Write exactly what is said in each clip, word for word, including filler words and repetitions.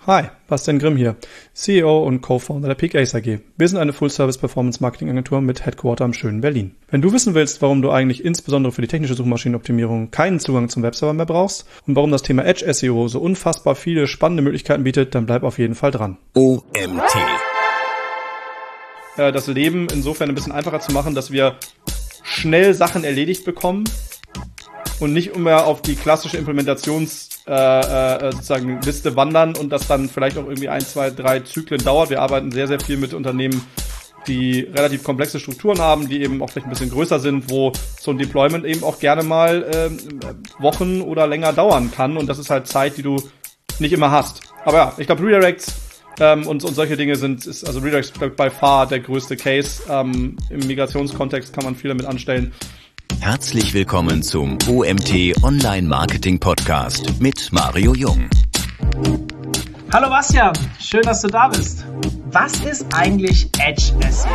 Hi, Bastian Grimm hier, C E O und Co-Founder der Peak Ace A G. Wir sind eine Full-Service-Performance-Marketing-Agentur mit Headquarter im schönen Berlin. Wenn du wissen willst, warum du eigentlich insbesondere für die technische Suchmaschinenoptimierung keinen Zugang zum Webserver mehr brauchst und warum das Thema Edge S E O so unfassbar viele spannende Möglichkeiten bietet, dann bleib auf jeden Fall dran. O M T. Das Leben insofern ein bisschen einfacher zu machen, dass wir schnell Sachen erledigt bekommen und nicht immer auf die klassische Implementations- Äh, äh, sozusagen Liste wandern und das dann vielleicht auch irgendwie ein, zwei, drei Zyklen dauert. Wir arbeiten sehr, sehr viel mit Unternehmen, die relativ komplexe Strukturen haben, die eben auch vielleicht ein bisschen größer sind, wo so ein Deployment eben auch gerne mal äh, Wochen oder länger dauern kann und das ist halt Zeit, die du nicht immer hast. Aber ja, ich glaube Redirects ähm, und, und solche Dinge sind, ist also Redirects by far der größte Case. Ähm, im Migrationskontext kann man viel damit anstellen. Herzlich willkommen zum O M T Online Marketing Podcast mit Mario Jung. Hallo Bastian, schön, dass du da bist. Was ist eigentlich Edge S E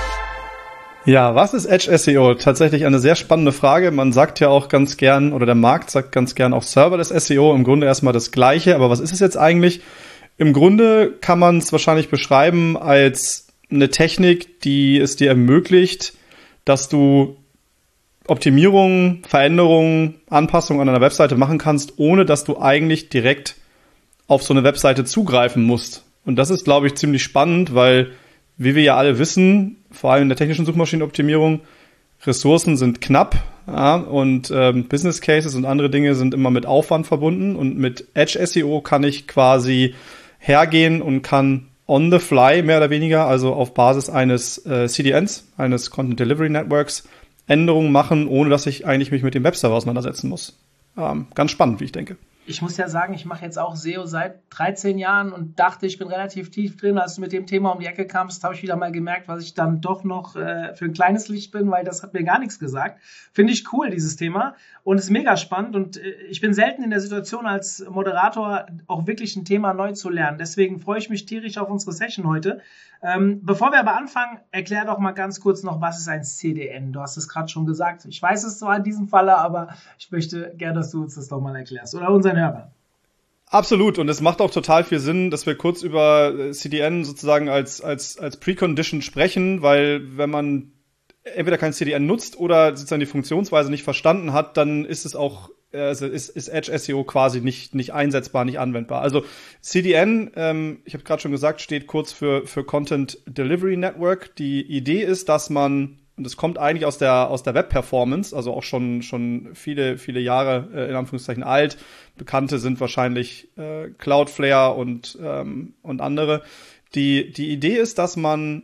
O? Ja, was ist Edge S E O? Tatsächlich eine sehr spannende Frage. Man sagt ja auch ganz gern, oder der Markt sagt ganz gern auch Serverless S E O. Im Grunde erstmal das Gleiche. Aber was ist es jetzt eigentlich? Im Grunde kann man es wahrscheinlich beschreiben als eine Technik, die es dir ermöglicht, dass du Optimierungen, Veränderungen, Anpassungen an einer Webseite machen kannst, ohne dass du eigentlich direkt auf so eine Webseite zugreifen musst. Und das ist, glaube ich, ziemlich spannend, weil, wie wir ja alle wissen, vor allem in der technischen Suchmaschinenoptimierung, Ressourcen sind knapp, ja, und ähm, Business Cases und andere Dinge sind immer mit Aufwand verbunden. Und mit Edge S E O kann ich quasi hergehen und kann on the fly, mehr oder weniger, also auf Basis eines äh, C D Ns, eines Content Delivery Networks, Änderungen machen, ohne dass ich eigentlich mich mit dem Webserver auseinandersetzen muss. Ähm, ganz spannend, wie ich denke. Ich muss ja sagen, ich mache jetzt auch S E O seit dreizehn Jahren und dachte, ich bin relativ tief drin. Als du mit dem Thema um die Ecke kamst, habe ich wieder mal gemerkt, was ich dann doch noch äh, für ein kleines Licht bin, weil das hat mir gar nichts gesagt. Finde ich cool, dieses Thema. Und es ist mega spannend und äh, ich bin selten in der Situation als Moderator auch wirklich ein Thema neu zu lernen. Deswegen freue ich mich tierisch auf unsere Session heute. Ähm, bevor wir aber anfangen, erklär doch mal ganz kurz noch, was ist ein C D N? Du hast es gerade schon gesagt. Ich weiß es zwar in diesem Falle, aber ich möchte gerne, dass du uns das doch mal erklärst. Oder unseren Hörern. Absolut. Und es macht auch total viel Sinn, dass wir kurz über C D N sozusagen als, als, als Precondition sprechen, weil wenn man entweder kein C D N nutzt oder sozusagen die Funktionsweise nicht verstanden hat, dann ist es auch Also ist, ist Edge S E O quasi nicht, nicht einsetzbar, nicht anwendbar. Also C D N, ähm, ich habe gerade schon gesagt, steht kurz für, für Content Delivery Network. Die Idee ist, dass man, und das kommt eigentlich aus der, aus der Web-Performance, also auch schon, schon viele, viele Jahre äh, in Anführungszeichen alt. Bekannte sind wahrscheinlich äh, Cloudflare und, ähm, und andere. Die, die Idee ist, dass man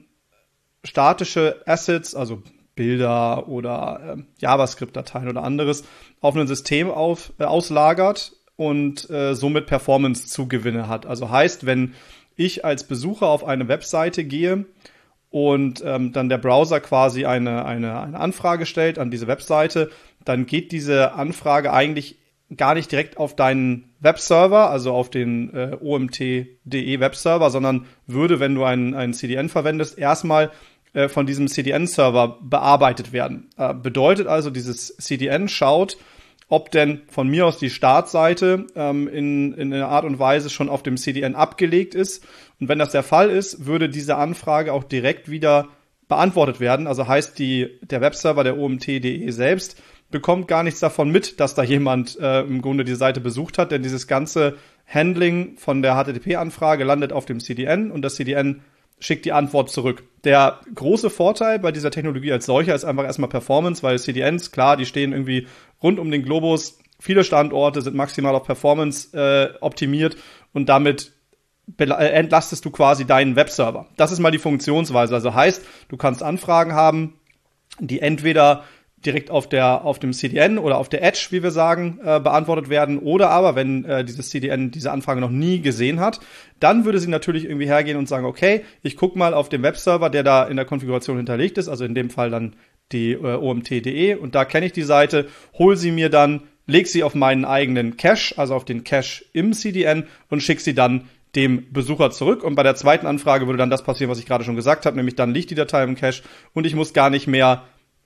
statische Assets, also Bilder oder äh, JavaScript-Dateien oder anderes auf ein System auf, äh, auslagert und äh, somit Performance-Zugewinne hat. Also heißt, wenn ich als Besucher auf eine Webseite gehe und ähm, dann der Browser quasi eine, eine, eine Anfrage stellt an diese Webseite, dann geht diese Anfrage eigentlich gar nicht direkt auf deinen Webserver, also auf den äh, O M T Punkt de Webserver, sondern würde, wenn du einen, einen C D N verwendest, erstmal von diesem C D N-Server bearbeitet werden. Äh, bedeutet also, dieses C D N schaut, ob denn von mir aus die Startseite ähm, in, in einer Art und Weise schon auf dem C D N abgelegt ist. Und wenn das der Fall ist, würde diese Anfrage auch direkt wieder beantwortet werden. Also heißt, die, der Webserver der O M T Punkt de selbst bekommt gar nichts davon mit, dass da jemand äh, im Grunde die Seite besucht hat, denn dieses ganze Handling von der H T T P-Anfrage landet auf dem C D N und das C D N schickt die Antwort zurück. Der große Vorteil bei dieser Technologie als solcher ist einfach erstmal Performance, weil C D Ns, klar, die stehen irgendwie rund um den Globus. Viele Standorte sind maximal auf Performance äh, optimiert und damit bela- äh, entlastest du quasi deinen Webserver. Das ist mal die Funktionsweise. Also heißt, du kannst Anfragen haben, die entweder direkt auf der auf dem C D N oder auf der Edge, wie wir sagen, äh, beantwortet werden. Oder aber, wenn äh, dieses C D N diese Anfrage noch nie gesehen hat, dann würde sie natürlich irgendwie hergehen und sagen, okay, ich guck mal auf dem Webserver, der da in der Konfiguration hinterlegt ist, also in dem Fall dann die äh, O M T Punkt de, und da kenne ich die Seite, hol sie mir dann, leg sie auf meinen eigenen Cache, also auf den Cache im C D N und schick sie dann dem Besucher zurück. Und bei der zweiten Anfrage würde dann das passieren, was ich gerade schon gesagt habe, nämlich dann liegt die Datei im Cache und ich muss gar nicht mehr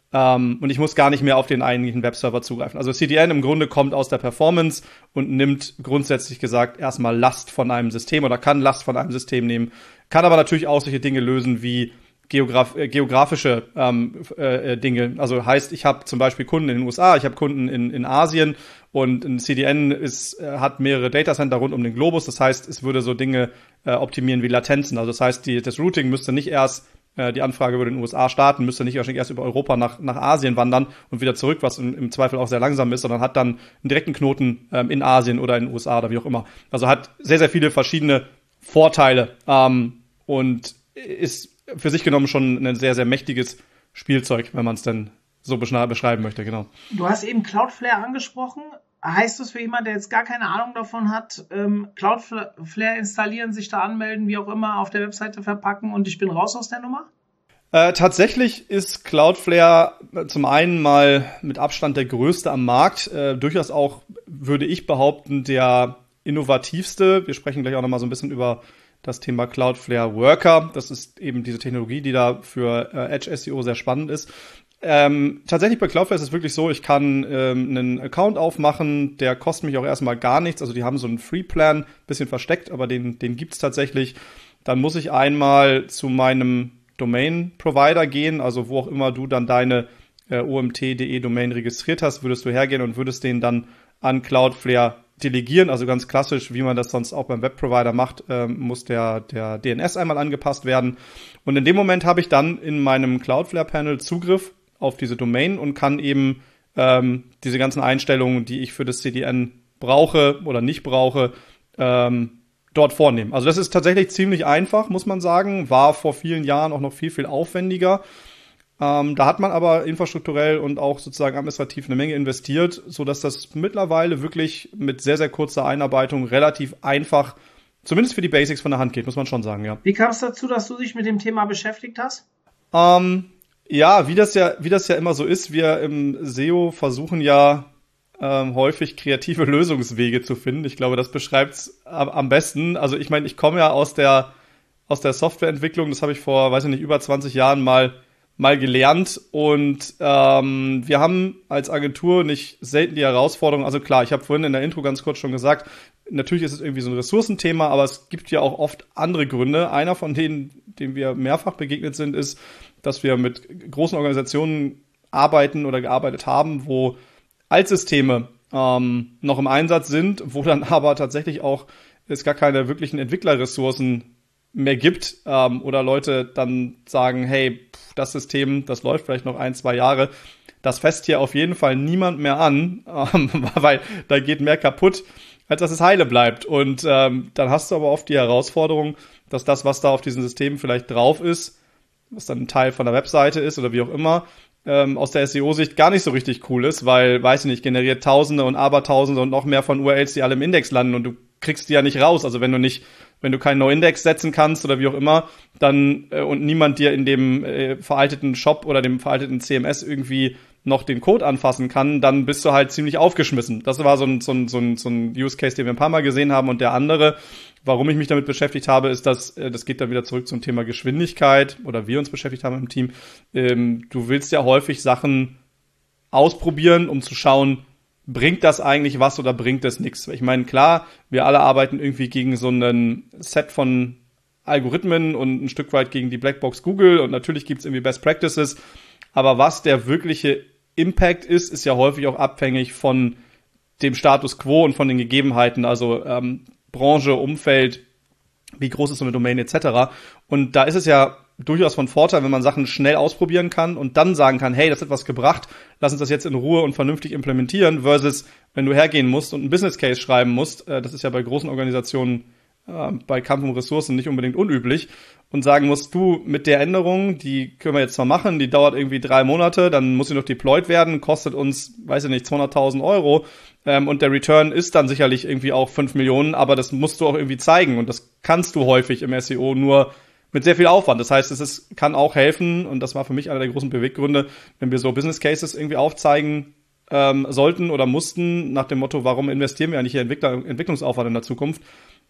Ähm, und ich muss gar nicht mehr auf den eigentlichen Webserver zugreifen. Also C D N im Grunde kommt aus der Performance und nimmt grundsätzlich gesagt erstmal Last von einem System oder kann Last von einem System nehmen, kann aber natürlich auch solche Dinge lösen wie Geograf- äh, geografische ähm, äh, Dinge. Also heißt, ich habe zum Beispiel Kunden in den U S A, ich habe Kunden in, in Asien und ein C D N ist, äh, hat mehrere Datacenter rund um den Globus. Das heißt, es würde so Dinge äh, optimieren wie Latenzen. Also das heißt, die, das Routing müsste nicht erst die Anfrage über den U S A starten, müsste nicht wahrscheinlich erst über Europa nach, nach Asien wandern und wieder zurück, was im, im Zweifel auch sehr langsam ist, sondern hat dann einen direkten Knoten ähm, in Asien oder in den U S A oder wie auch immer. Also hat sehr, sehr viele verschiedene Vorteile ähm, und ist für sich genommen schon ein sehr, sehr mächtiges Spielzeug, wenn man es denn so beschreiben möchte, genau. Du hast eben Cloudflare angesprochen. Heißt das für jemanden, der jetzt gar keine Ahnung davon hat, ähm, Cloudflare installieren, sich da anmelden, wie auch immer, auf der Webseite verpacken und ich bin raus aus der Nummer? Äh, tatsächlich ist Cloudflare zum einen mal mit Abstand der größte am Markt, äh, durchaus auch, würde ich behaupten, der innovativste. Wir sprechen gleich auch nochmal so ein bisschen über das Thema Cloudflare Worker. Das ist eben diese Technologie, die da für äh, Edge S E O sehr spannend ist. Ähm, tatsächlich bei Cloudflare ist es wirklich so, ich kann ähm, einen Account aufmachen, der kostet mich auch erstmal gar nichts. Also die haben so einen Free-Plan, bisschen versteckt, aber den, den gibt's tatsächlich. Dann muss ich einmal zu meinem Domain-Provider gehen, also wo auch immer du dann deine äh, O M T Punkt de Domain registriert hast, würdest du hergehen und würdest den dann an Cloudflare delegieren. Also ganz klassisch, wie man das sonst auch beim Webprovider macht, ähm, muss der, der D N S einmal angepasst werden. Und in dem Moment habe ich dann in meinem Cloudflare-Panel Zugriff auf diese Domain und kann eben ähm, diese ganzen Einstellungen, die ich für das C D N brauche oder nicht brauche, ähm, dort vornehmen. Also das ist tatsächlich ziemlich einfach, muss man sagen. War vor vielen Jahren auch noch viel, viel aufwendiger. Ähm, da hat man aber infrastrukturell und auch sozusagen administrativ eine Menge investiert, sodass das mittlerweile wirklich mit sehr, sehr kurzer Einarbeitung relativ einfach, zumindest für die Basics, von der Hand geht, muss man schon sagen, ja. Wie kam es dazu, dass du dich mit dem Thema beschäftigt hast? Ähm, Ja, wie das ja, wie das ja immer so ist, wir im S E O versuchen ja ähm, häufig kreative Lösungswege zu finden. Ich glaube, das beschreibt's am, am besten. Also ich meine, ich komme ja aus der aus der Softwareentwicklung. Das habe ich vor, weiß ich nicht, über zwanzig Jahren mal mal gelernt. Und ähm, wir haben als Agentur nicht selten die Herausforderung. Also klar, ich habe vorhin in der Intro ganz kurz schon gesagt, natürlich ist es irgendwie so ein Ressourcenthema, aber es gibt ja auch oft andere Gründe. Einer von denen, dem wir mehrfach begegnet sind, ist, dass wir mit großen Organisationen arbeiten oder gearbeitet haben, wo Altsysteme ähm, noch im Einsatz sind, wo dann aber tatsächlich auch es gar keine wirklichen Entwicklerressourcen mehr gibt ähm, oder Leute dann sagen, hey, pff, das System, das läuft vielleicht noch ein, zwei Jahre, das fasst hier auf jeden Fall niemand mehr an, ähm, weil da geht mehr kaputt, als dass es heile bleibt. Und ähm, dann hast du aber oft die Herausforderung, dass das, was da auf diesen Systemen vielleicht drauf ist, was dann ein Teil von der Webseite ist oder wie auch immer, ähm, aus der S E O-Sicht gar nicht so richtig cool ist, weil, weiß ich nicht, generiert Tausende und Abertausende und noch mehr von U R Ls, die alle im Index landen und du kriegst die ja nicht raus. Also wenn du nicht, wenn du keinen No-Index setzen kannst oder wie auch immer, dann äh, und niemand dir in dem äh, veralteten Shop oder dem veralteten C M S irgendwie noch den Code anfassen kann, dann bist du halt ziemlich aufgeschmissen. Das war so ein, so ein, so ein, so ein Use Case, den wir ein paar Mal gesehen haben. Und der andere, warum ich mich damit beschäftigt habe, ist, dass, das geht dann wieder zurück zum Thema Geschwindigkeit oder wir uns beschäftigt haben im Team. Ähm, du willst ja häufig Sachen ausprobieren, um zu schauen, bringt das eigentlich was oder bringt das nichts? Ich meine, klar, wir alle arbeiten irgendwie gegen so einen Set von Algorithmen und ein Stück weit gegen die Blackbox Google und natürlich gibt's irgendwie Best Practices, aber was der wirkliche Impact ist, ist ja häufig auch abhängig von dem Status Quo und von den Gegebenheiten, also ähm, Branche, Umfeld, wie groß ist so eine Domain et cetera. Und da ist es ja durchaus von Vorteil, wenn man Sachen schnell ausprobieren kann und dann sagen kann, hey, das hat was gebracht, lass uns das jetzt in Ruhe und vernünftig implementieren, versus wenn du hergehen musst und einen Business Case schreiben musst, äh, das ist ja bei großen Organisationen äh, bei Kampf um Ressourcen nicht unbedingt unüblich, und sagen musst, du, mit der Änderung, die können wir jetzt zwar machen, die dauert irgendwie drei Monate, dann muss sie noch deployed werden, kostet uns, weiß ich nicht, zweihunderttausend Euro, ähm, und der Return ist dann sicherlich irgendwie auch fünf Millionen, aber das musst du auch irgendwie zeigen und das kannst du häufig im S E O nur mit sehr viel Aufwand. Das heißt, es ist, kann auch helfen, und das war für mich einer der großen Beweggründe, wenn wir so Business Cases irgendwie aufzeigen ähm, sollten oder mussten, nach dem Motto, warum investieren wir eigentlich hier Entwickler, Entwicklungsaufwand in der Zukunft,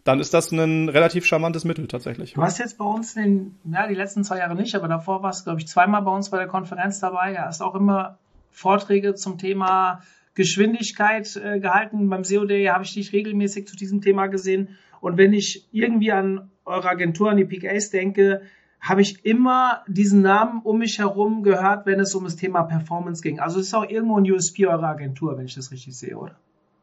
dann ist das ein relativ charmantes Mittel tatsächlich. Du hast jetzt bei uns den, ja, die letzten zwei Jahre nicht, aber davor warst du, glaube ich, zweimal bei uns bei der Konferenz dabei. Du hast auch immer Vorträge zum Thema Geschwindigkeit äh, gehalten. Beim S E O Day habe ich dich regelmäßig zu diesem Thema gesehen. Und wenn ich irgendwie an eure Agentur, an die Peak Ace denke, habe ich immer diesen Namen um mich herum gehört, wenn es um das Thema Performance ging. Also es ist auch irgendwo ein U S P eurer Agentur, wenn ich das richtig sehe, oder?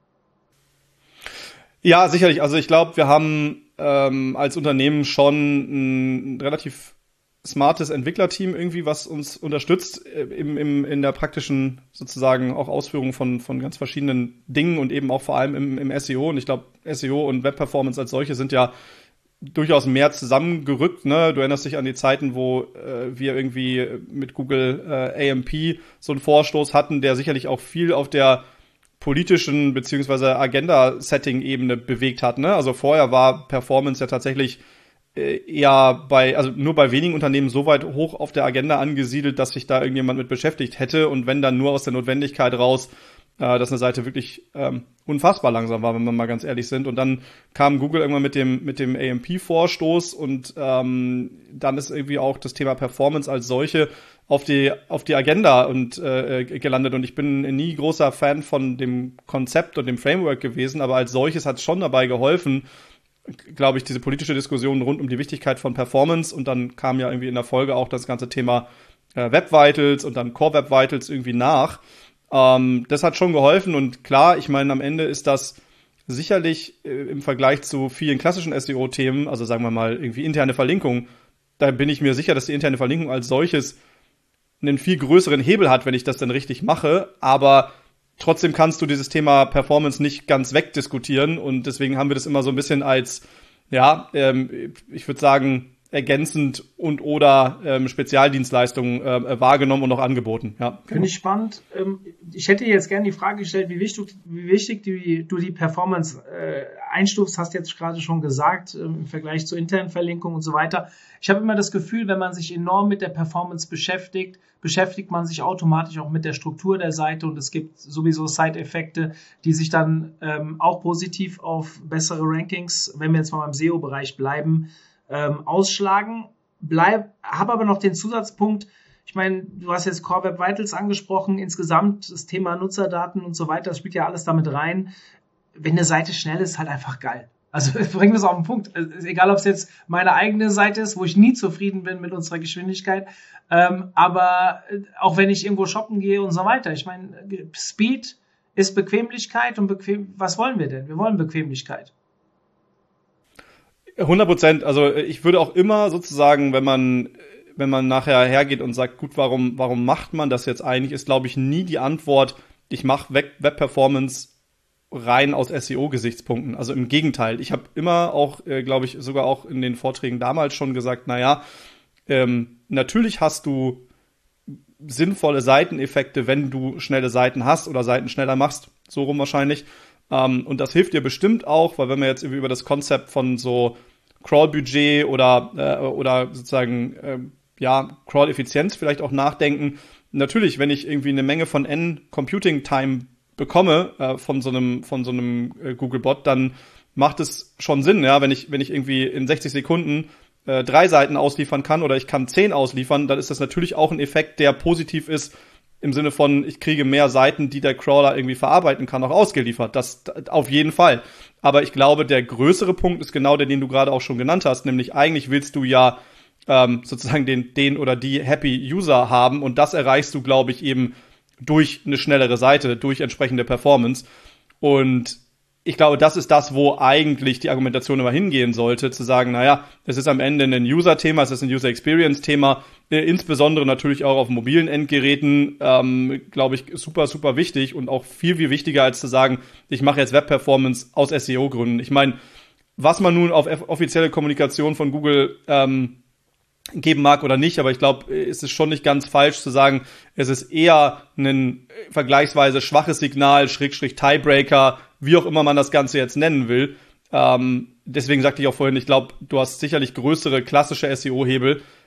Ja, sicherlich. Also ich glaube, wir haben ähm, als Unternehmen schon ein relativ smartes Entwicklerteam irgendwie, was uns unterstützt äh, im, im, in der praktischen sozusagen auch Ausführung von, von ganz verschiedenen Dingen und eben auch vor allem im, im S E O. Und ich glaube, S E O und Web-Performance als solche sind ja durchaus mehr zusammengerückt. Ne? Du erinnerst dich an die Zeiten, wo äh, wir irgendwie mit Google äh, A M P so einen Vorstoß hatten, der sicherlich auch viel auf der politischen beziehungsweise Agenda-Setting-Ebene bewegt hat. Ne? Also vorher war Performance ja tatsächlich äh, eher bei, also nur bei wenigen Unternehmen so weit hoch auf der Agenda angesiedelt, dass sich da irgendjemand mit beschäftigt hätte und wenn dann nur aus der Notwendigkeit raus, äh, dass eine Seite wirklich ähm, unfassbar langsam war, wenn wir mal ganz ehrlich sind. Und dann kam Google irgendwann mit dem mit dem A M P-Vorstoß und ähm, dann ist irgendwie auch das Thema Performance als solche auf die auf die Agenda und äh, gelandet. Und ich bin nie großer Fan von dem Konzept und dem Framework gewesen, aber als solches hat es schon dabei geholfen, glaube ich, diese politische Diskussion rund um die Wichtigkeit von Performance. Und dann kam ja irgendwie in der Folge auch das ganze Thema äh, Web Vitals und dann Core Web Vitals irgendwie nach. Ähm, das hat schon geholfen und klar, ich meine, am Ende ist das sicherlich äh, im Vergleich zu vielen klassischen S E O-Themen, also sagen wir mal irgendwie interne Verlinkung, da bin ich mir sicher, dass die interne Verlinkung als solches einen viel größeren Hebel hat, wenn ich das dann richtig mache, aber trotzdem kannst du dieses Thema Performance nicht ganz wegdiskutieren und deswegen haben wir das immer so ein bisschen als, ja, ähm, ich würde sagen, ergänzend und oder ähm, Spezialdienstleistungen äh, wahrgenommen und noch angeboten. Ja. Finde ich spannend. Ähm, ich hätte jetzt gerne die Frage gestellt, wie wichtig, wie wichtig die, du die Performance äh, einstufst, hast jetzt gerade schon gesagt, ähm, im Vergleich zur internen Verlinkung und so weiter. Ich habe immer das Gefühl, wenn man sich enorm mit der Performance beschäftigt, beschäftigt man sich automatisch auch mit der Struktur der Seite und es gibt sowieso Side-Effekte, die sich dann ähm, auch positiv auf bessere Rankings, wenn wir jetzt mal beim S E O-Bereich bleiben, Ähm, ausschlagen. Bleib, habe aber noch den Zusatzpunkt, ich meine, du hast jetzt Core Web Vitals angesprochen, insgesamt das Thema Nutzerdaten und so weiter, das spielt ja alles damit rein. Wenn eine Seite schnell ist, halt einfach geil. Also bringen wir es auf den Punkt. Egal, ob es jetzt meine eigene Seite ist, wo ich nie zufrieden bin mit unserer Geschwindigkeit, ähm, aber auch wenn ich irgendwo shoppen gehe und so weiter. Ich meine, Speed ist Bequemlichkeit und bequem, was wollen wir denn? Wir wollen Bequemlichkeit. hundert Prozent. Also ich würde auch immer sozusagen, wenn man wenn man nachher hergeht und sagt, gut, warum warum macht man das jetzt eigentlich, ist, glaube ich, nie die Antwort, ich mache Web-Performance rein aus S E O-Gesichtspunkten. Also im Gegenteil. Ich habe immer auch, äh, glaube ich, sogar auch in den Vorträgen damals schon gesagt, naja, ähm, natürlich hast du sinnvolle Seiteneffekte, wenn du schnelle Seiten hast oder Seiten schneller machst. So rum wahrscheinlich. Um, und das hilft dir bestimmt auch, weil wenn wir jetzt über das Konzept von so Crawl-Budget oder äh, oder sozusagen äh, ja Crawl-Effizienz vielleicht auch nachdenken, natürlich, wenn ich irgendwie eine Menge von N Computing-Time bekomme äh, von so einem von so einem äh, Google-Bot, dann macht es schon Sinn, ja, wenn ich wenn ich irgendwie in sechzig Sekunden äh, drei Seiten ausliefern kann oder ich kann zehn ausliefern, dann ist das natürlich auch ein Effekt, der positiv ist, im Sinne von, ich kriege mehr Seiten, die der Crawler irgendwie verarbeiten kann, auch ausgeliefert. Das auf jeden Fall. Aber ich glaube, der größere Punkt ist genau der, den du gerade auch schon genannt hast, nämlich eigentlich willst du ja ähm, sozusagen den, den oder die Happy User haben und das erreichst du, glaube ich, eben durch eine schnellere Seite, durch entsprechende Performance. Und ich glaube, das ist das, wo eigentlich die Argumentation immer hingehen sollte, zu sagen, naja, es ist am Ende ein User-Thema, es ist ein User-Experience-Thema, äh, insbesondere natürlich auch auf mobilen Endgeräten, ähm, glaube ich, super, super wichtig und auch viel, viel wichtiger, als zu sagen, ich mache jetzt Web-Performance aus S E O-Gründen. Ich meine, was man nun auf offizielle Kommunikation von Google ähm, geben mag oder nicht, aber ich glaube, es ist schon nicht ganz falsch zu sagen, es ist eher ein vergleichsweise schwaches Signal, Schrägstrich Tiebreaker, wie auch immer man das Ganze jetzt nennen will. Ähm, deswegen sagte ich auch vorhin, ich glaube, du hast sicherlich größere klassische S E O-Hebel,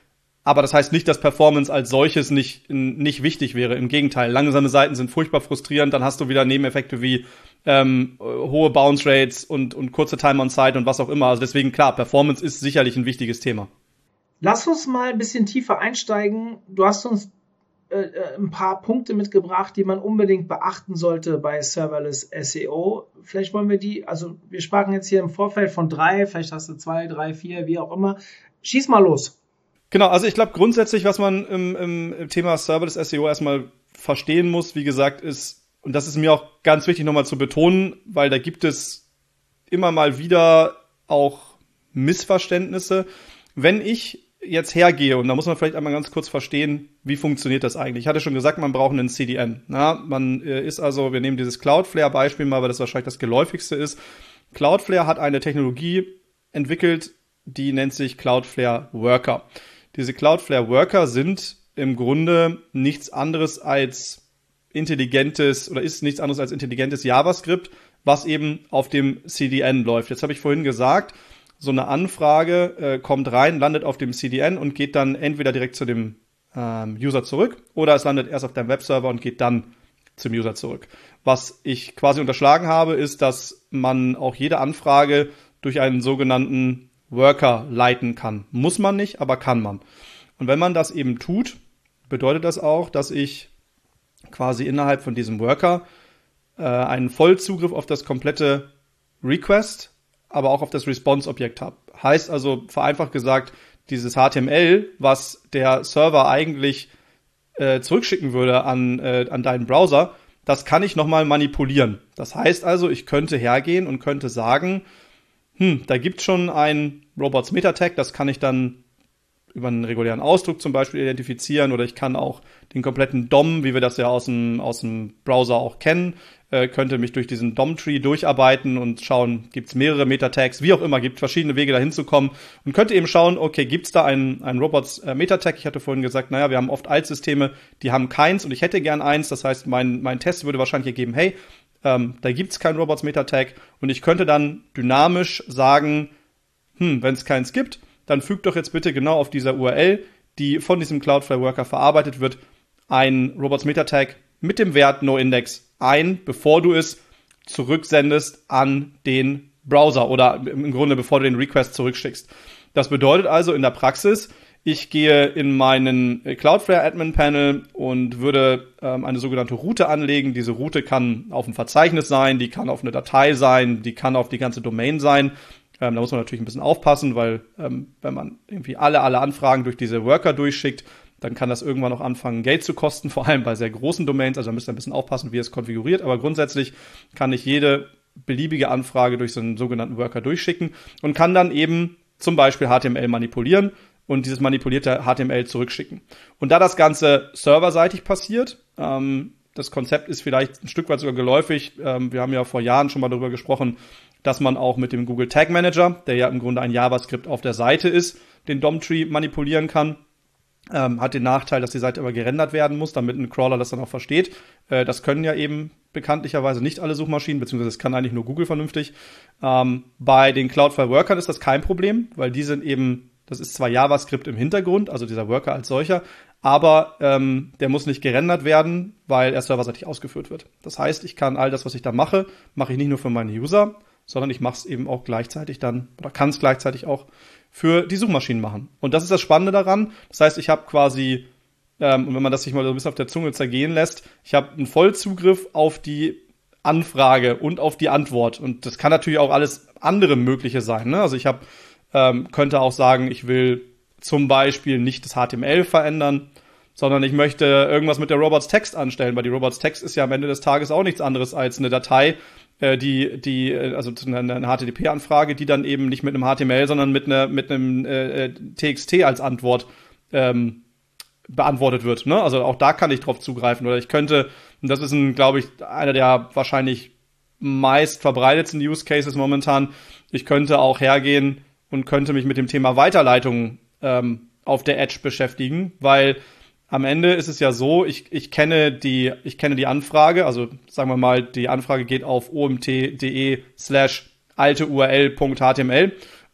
Aber das heißt nicht, dass Performance als solches nicht, nicht wichtig wäre. Im Gegenteil, langsame Seiten sind furchtbar frustrierend. Dann hast du wieder Nebeneffekte wie ähm, hohe Bounce Rates und, und kurze Time on Site und was auch immer. Also deswegen, klar, Performance ist sicherlich ein wichtiges Thema. Lass uns mal ein bisschen tiefer einsteigen. Du hast uns äh, ein paar Punkte mitgebracht, die man unbedingt beachten sollte bei Serverless S E O. Vielleicht wollen wir die, also wir sprachen jetzt hier im Vorfeld von drei, vielleicht hast du zwei, drei, vier, wie auch immer. Schieß mal los. Genau, also ich glaube grundsätzlich, was man im, im Thema Serverless S E O erstmal verstehen muss, wie gesagt, ist, und das ist mir auch ganz wichtig nochmal zu betonen, weil da gibt es immer mal wieder auch Missverständnisse. Wenn ich jetzt hergehe, und da muss man vielleicht einmal ganz kurz verstehen, wie funktioniert das eigentlich? Ich hatte schon gesagt, man braucht einen C D N. Na, man ist also, wir nehmen dieses Cloudflare-Beispiel mal, weil das wahrscheinlich das geläufigste ist. Cloudflare hat eine Technologie entwickelt, die nennt sich Cloudflare Worker. Diese Cloudflare Worker sind im Grunde nichts anderes als intelligentes oder ist nichts anderes als intelligentes JavaScript, was eben auf dem C D N läuft. Jetzt habe ich vorhin gesagt, so eine Anfrage äh, kommt rein, landet auf dem C D N und geht dann entweder direkt zu dem ähm, User zurück oder es landet erst auf deinem Webserver und geht dann zum User zurück. Was ich quasi unterschlagen habe, ist, dass man auch jede Anfrage durch einen sogenannten Worker leiten kann. Muss man nicht, aber kann man. Und wenn man das eben tut, bedeutet das auch, dass ich quasi innerhalb von diesem Worker äh, einen Vollzugriff auf das komplette Request, aber auch auf das Response-Objekt habe. Heißt also, vereinfacht gesagt, dieses H T M L, was der Server eigentlich äh, zurückschicken würde an, äh, an deinen Browser, das kann ich nochmal manipulieren. Das heißt also, ich könnte hergehen und könnte sagen, hm, da gibt's schon ein Robots Meta Tag, das kann ich dann über einen regulären Ausdruck zum Beispiel identifizieren, oder ich kann auch den kompletten D O M, wie wir das ja aus dem, aus dem Browser auch kennen, äh, könnte mich durch diesen D O M-Tree durcharbeiten und schauen, gibt's mehrere Meta-Tags, wie auch immer, gibt verschiedene Wege dahin zu kommen und könnte eben schauen, okay, gibt's da einen, einen Robots äh, Meta-Tag? Ich hatte vorhin gesagt, naja, wir haben oft Altsysteme, die haben keins und ich hätte gern eins, das heißt, mein, mein Test würde wahrscheinlich ergeben, hey, ähm, da gibt's keinen Robots Meta-Tag und ich könnte dann dynamisch sagen, hm, wenn es keins gibt, dann fügt doch jetzt bitte genau auf dieser U R L, die von diesem Cloudflare Worker verarbeitet wird, ein Robots Meta Tag mit dem Wert NoIndex ein, bevor du es zurücksendest an den Browser oder im Grunde bevor du den Request zurückschickst. Das bedeutet also in der Praxis, ich gehe in meinen Cloudflare Admin Panel und würde ähm, eine sogenannte Route anlegen. Diese Route kann auf ein Verzeichnis sein, die kann auf eine Datei sein, die kann auf die ganze Domain sein. Ähm, da muss man natürlich ein bisschen aufpassen, weil ähm, wenn man irgendwie alle, alle Anfragen durch diese Worker durchschickt, dann kann das irgendwann auch anfangen, Geld zu kosten, vor allem bei sehr großen Domains. Also da müsst ihr ein bisschen aufpassen, wie ihr es konfiguriert. Aber grundsätzlich kann ich jede beliebige Anfrage durch so einen sogenannten Worker durchschicken und kann dann eben zum Beispiel H T M L manipulieren und dieses manipulierte H T M L zurückschicken. Und da das Ganze serverseitig passiert, ähm, das Konzept ist vielleicht ein Stück weit sogar geläufig. Ähm, wir haben ja vor Jahren schon mal darüber gesprochen, dass man auch mit dem Google Tag Manager, der ja im Grunde ein JavaScript auf der Seite ist, den D O M-Tree manipulieren kann. Ähm, hat den Nachteil, dass die Seite aber gerendert werden muss, damit ein Crawler das dann auch versteht. Äh, das können ja eben bekanntlicherweise nicht alle Suchmaschinen, beziehungsweise das kann eigentlich nur Google vernünftig. Ähm, bei den Cloudflare Workern ist das kein Problem, weil die sind eben, das ist zwar JavaScript im Hintergrund, also dieser Worker als solcher, aber ähm, der muss nicht gerendert werden, weil er serverseitig ausgeführt wird. Das heißt, ich kann all das, was ich da mache, mache ich nicht nur für meine User, sondern ich mache es eben auch gleichzeitig dann, oder kann es gleichzeitig auch für die Suchmaschinen machen. Und das ist das Spannende daran. Das heißt, ich habe quasi, ähm, und wenn man das sich mal so ein bisschen auf der Zunge zergehen lässt, ich habe einen Vollzugriff auf die Anfrage und auf die Antwort. Und das kann natürlich auch alles andere Mögliche sein. Ne? Also ich habe, ähm, könnte auch sagen, ich will zum Beispiel nicht das H T M L verändern, sondern ich möchte irgendwas mit der Robots Text anstellen, weil die Robots Text ist ja am Ende des Tages auch nichts anderes als eine Datei, die, die, also eine H T T P-Anfrage, die dann eben nicht mit einem H T M L, sondern mit einer, mit einem äh, T X T als Antwort ähm, beantwortet wird. Ne? Also auch da kann ich drauf zugreifen. Oder ich könnte, und das ist ein, glaube ich, einer der wahrscheinlich meist verbreitetsten Use Cases momentan, ich könnte auch hergehen und könnte mich mit dem Thema Weiterleitung ähm, auf der Edge beschäftigen, weil am Ende ist es ja so, ich, ich kenne die, ich kenne die Anfrage, also sagen wir mal, die Anfrage geht auf omt.de slash alte U R L.html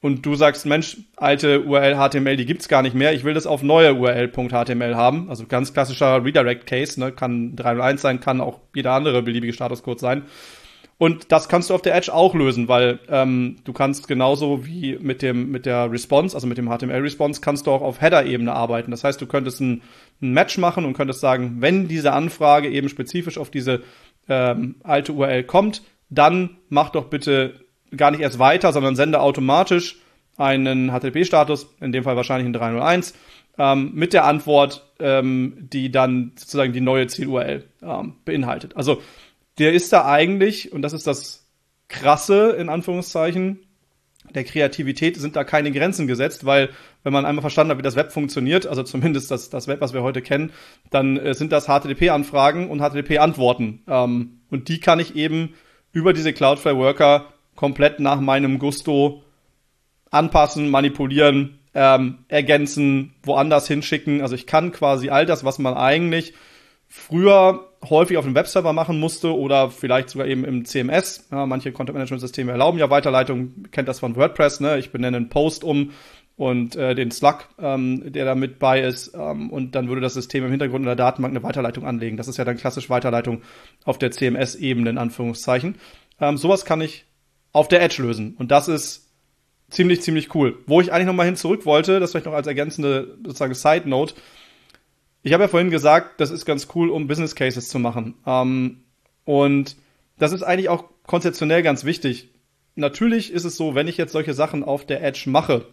und du sagst, Mensch, alte U R L H T M L, die gibt's gar nicht mehr, ich will das auf neue U R L.H T M L haben, also ganz klassischer Redirect-Case, ne, kann drei null eins sein, kann auch jeder andere beliebige Statuscode sein. Und das kannst du auf der Edge auch lösen, weil ähm, du kannst genauso wie mit dem mit der Response, also mit dem H T M L-Response, kannst du auch auf Header-Ebene arbeiten. Das heißt, du könntest ein, ein Match machen und könntest sagen, wenn diese Anfrage eben spezifisch auf diese ähm, alte U R L kommt, dann mach doch bitte gar nicht erst weiter, sondern sende automatisch einen H T T P-Status, in dem Fall wahrscheinlich ein drei null eins, ähm, mit der Antwort, ähm, die dann sozusagen die neue Ziel-U R L ähm, beinhaltet. Also der ist da eigentlich, und das ist das Krasse, in Anführungszeichen, der Kreativität sind da keine Grenzen gesetzt, weil wenn man einmal verstanden hat, wie das Web funktioniert, also zumindest das, das Web, was wir heute kennen, dann äh, sind das H T T P-Anfragen und H T T P-Antworten. Ähm, und die kann ich eben über diese Cloudflare Worker komplett nach meinem Gusto anpassen, manipulieren, ähm, ergänzen, woanders hinschicken. Also ich kann quasi all das, was man eigentlich früher häufig auf dem Webserver machen musste oder vielleicht sogar eben im C M S. Ja, manche Content-Management-Systeme erlauben ja Weiterleitung, kennt das von WordPress, ne? Ich benenne einen Post um und äh, den Slug, ähm, der da mit bei ist, ähm, und dann würde das System im Hintergrund in der Datenbank eine Weiterleitung anlegen. Das ist ja dann klassisch Weiterleitung auf der C M S-Ebene, in Anführungszeichen. Ähm, sowas kann ich auf der Edge lösen. Und das ist ziemlich, ziemlich cool. Wo ich eigentlich nochmal hin zurück wollte, das vielleicht noch als ergänzende sozusagen Side-Note. Ich habe ja vorhin gesagt, das ist ganz cool, um Business Cases zu machen. Ähm, und das ist eigentlich auch konzeptionell ganz wichtig. Natürlich ist es so, wenn ich jetzt solche Sachen auf der Edge mache,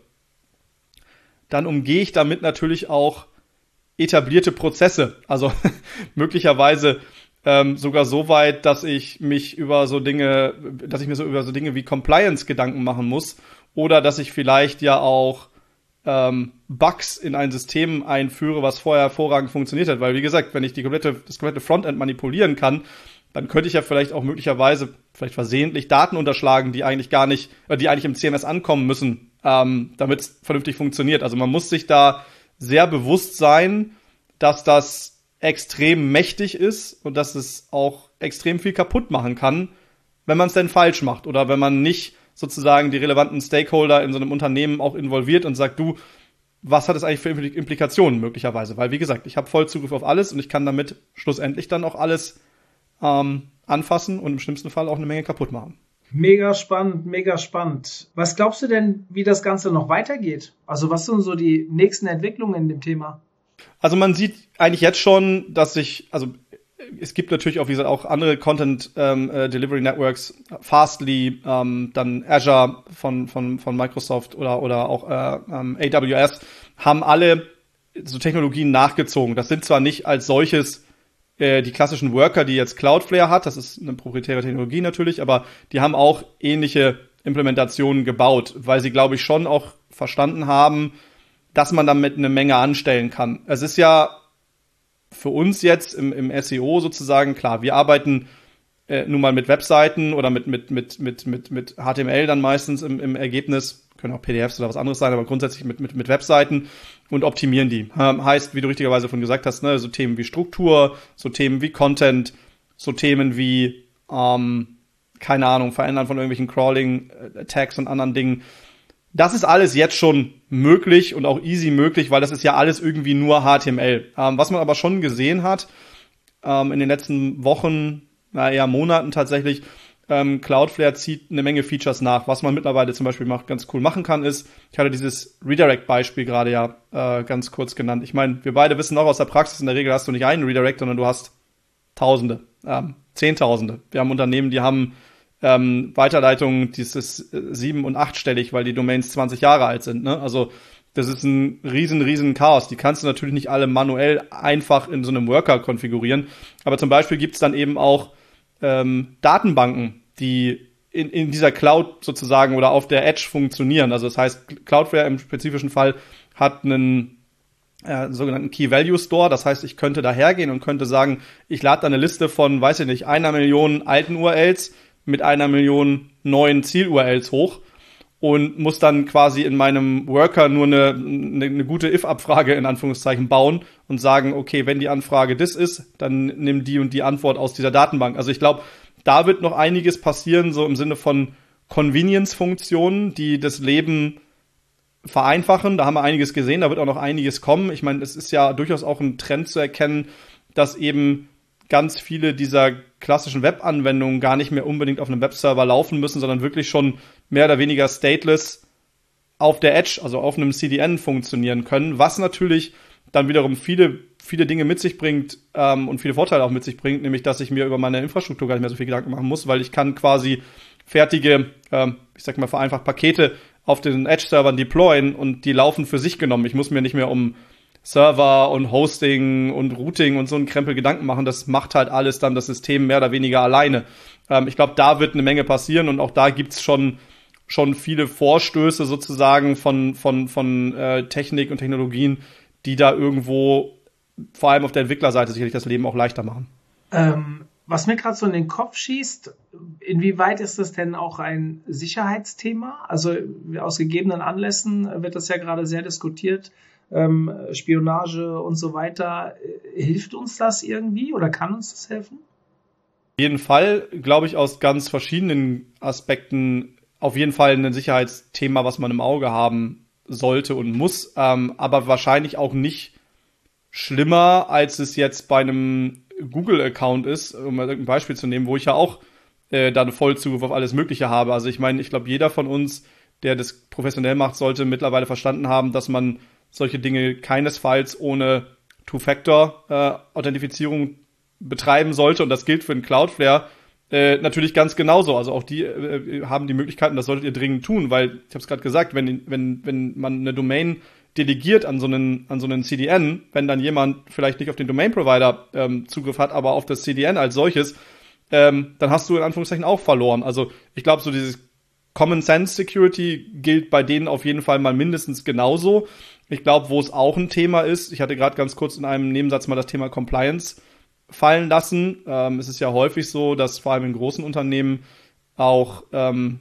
dann umgehe ich damit natürlich auch etablierte Prozesse. Also möglicherweise ähm, sogar so weit, dass ich mich über so Dinge, dass ich mir so über so Dinge wie Compliance Gedanken machen muss oder dass ich vielleicht ja auch ähm, Bugs in ein System einführe, was vorher hervorragend funktioniert hat. Weil, wie gesagt, wenn ich die komplette, das komplette Frontend manipulieren kann, dann könnte ich ja vielleicht auch möglicherweise, vielleicht versehentlich Daten unterschlagen, die eigentlich gar nicht, die eigentlich im C M S ankommen müssen, ähm, damit es vernünftig funktioniert. Also man muss sich da sehr bewusst sein, dass das extrem mächtig ist und dass es auch extrem viel kaputt machen kann, wenn man es denn falsch macht oder wenn man nicht sozusagen die relevanten Stakeholder in so einem Unternehmen auch involviert und sagt, du, was hat das eigentlich für Implikationen möglicherweise? Weil, wie gesagt, ich habe voll Zugriff auf alles und ich kann damit schlussendlich dann auch alles ähm, anfassen und im schlimmsten Fall auch eine Menge kaputt machen. Mega spannend, mega spannend. Was glaubst du denn, wie das Ganze noch weitergeht? Also was sind so die nächsten Entwicklungen in dem Thema? Also man sieht eigentlich jetzt schon, dass sich, also es gibt natürlich auch, wie gesagt, auch andere Content ähm, äh, Delivery Networks, Fastly, ähm, dann Azure von von von Microsoft oder oder auch äh, ähm, A W S haben alle so Technologien nachgezogen. Das sind zwar nicht als solches äh, die klassischen Worker, die jetzt Cloudflare hat, das ist eine proprietäre Technologie natürlich, aber die haben auch ähnliche Implementationen gebaut, weil sie, glaube ich, schon auch verstanden haben, dass man damit eine Menge anstellen kann. Es ist ja für uns jetzt im, im S E O sozusagen, klar, wir arbeiten äh, nun mal mit Webseiten oder mit, mit, mit, mit, mit, mit H T M L dann meistens im, im Ergebnis, können auch P D Fs oder was anderes sein, aber grundsätzlich mit, mit, mit Webseiten und optimieren die. Ähm, heißt, wie du richtigerweise von gesagt hast, ne, so Themen wie Struktur, so Themen wie Content, so Themen wie, ähm, keine Ahnung, Verändern von irgendwelchen Crawling-Tags und anderen Dingen. Das ist alles jetzt schon möglich und auch easy möglich, weil das ist ja alles irgendwie nur H T M L. Ähm, was man aber schon gesehen hat, ähm, in den letzten Wochen, na eher Monaten tatsächlich, ähm, Cloudflare zieht eine Menge Features nach. Was man mittlerweile zum Beispiel macht, ganz cool machen kann, ist, ich hatte dieses Redirect-Beispiel gerade ja äh, ganz kurz genannt. Ich meine, wir beide wissen auch aus der Praxis, in der Regel hast du nicht einen Redirect, sondern du hast Tausende, ähm, Zehntausende. Wir haben Unternehmen, die haben Ähm, Weiterleitungen, die ist sieben- und achtstellig, weil die Domains zwanzig Jahre alt sind, ne? Also, das ist ein riesen, riesen Chaos. Die kannst du natürlich nicht alle manuell einfach in so einem Worker konfigurieren. Aber zum Beispiel gibt's dann eben auch ähm, Datenbanken, die in, in dieser Cloud sozusagen oder auf der Edge funktionieren. Also, das heißt, Cloudflare im spezifischen Fall hat einen äh, sogenannten Key-Value-Store. Das heißt, ich könnte da hergehen und könnte sagen, ich lade da eine Liste von, weiß ich nicht, einer Million alten U R Ls mit einer Million neuen Ziel-U R Ls hoch und muss dann quasi in meinem Worker nur eine, eine, eine gute If-Abfrage in Anführungszeichen bauen und sagen, okay, wenn die Anfrage das ist, dann nimm die und die Antwort aus dieser Datenbank. Also ich glaube, da wird noch einiges passieren, so im Sinne von Convenience-Funktionen, die das Leben vereinfachen. Da haben wir einiges gesehen, da wird auch noch einiges kommen. Ich meine, es ist ja durchaus auch ein Trend zu erkennen, dass eben ganz viele dieser klassischen Web-Anwendungen gar nicht mehr unbedingt auf einem Webserver laufen müssen, sondern wirklich schon mehr oder weniger stateless auf der Edge, also auf einem C D N funktionieren können, was natürlich dann wiederum viele, viele Dinge mit sich bringt ähm, und viele Vorteile auch mit sich bringt, nämlich, dass ich mir über meine Infrastruktur gar nicht mehr so viel Gedanken machen muss, weil ich kann quasi fertige, ähm, ich sag mal vereinfacht, Pakete auf den Edge-Servern deployen und die laufen für sich genommen. Ich muss mir nicht mehr um Server und Hosting und Routing und so einen Krempel Gedanken machen. Das macht halt alles dann das System mehr oder weniger alleine. Ähm, ich glaube, da wird eine Menge passieren und auch da gibt's schon schon viele Vorstöße sozusagen von von von äh, Technik und Technologien, die da irgendwo vor allem auf der Entwicklerseite sicherlich das Leben auch leichter machen. Ähm, was mir gerade so in den Kopf schießt, inwieweit ist das denn auch ein Sicherheitsthema? Also aus gegebenen Anlässen wird das ja gerade sehr diskutiert. Ähm, Spionage und so weiter. Hilft uns das irgendwie oder kann uns das helfen? Auf jeden Fall, glaube ich, aus ganz verschiedenen Aspekten auf jeden Fall ein Sicherheitsthema, was man im Auge haben sollte und muss, ähm, aber wahrscheinlich auch nicht schlimmer, als es jetzt bei einem Google-Account ist, um mal ein Beispiel zu nehmen, wo ich ja auch äh, dann Vollzugriff auf alles Mögliche habe. Also ich meine, ich glaube, jeder von uns, der das professionell macht, sollte mittlerweile verstanden haben, dass man solche Dinge keinesfalls ohne Two-Factor-Authentifizierung äh, betreiben sollte. Und das gilt für den Cloudflare äh, natürlich ganz genauso. Also auch die äh, haben die Möglichkeiten, das solltet ihr dringend tun, weil, ich habe es gerade gesagt, wenn, wenn, wenn man eine Domain delegiert an so einen, an so einen C D N, wenn dann jemand vielleicht nicht auf den Domain-Provider ähm, Zugriff hat, aber auf das C D N als solches, ähm, dann hast du in Anführungszeichen auch verloren. Also ich glaube, so dieses Common Sense Security gilt bei denen auf jeden Fall mal mindestens genauso. Ich glaube, wo es auch ein Thema ist, ich hatte gerade ganz kurz in einem Nebensatz mal das Thema Compliance fallen lassen. Ähm, es ist ja häufig so, dass vor allem in großen Unternehmen auch ähm,